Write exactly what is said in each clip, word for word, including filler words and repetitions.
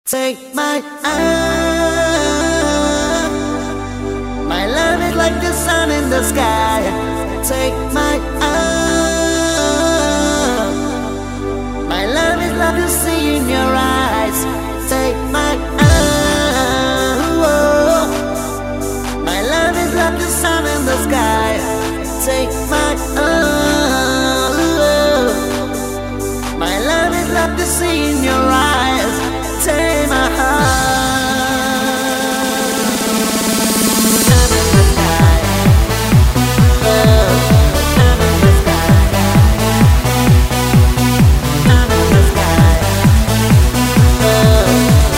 Take my arm. My love is like the sun in the sky. Take my arm. My love is like the sea in your eyes. Take my arm. My love is like the sun in the sky. Take my arm. My love is like the sea in your eyes. Take my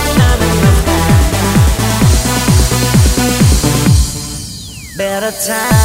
better time.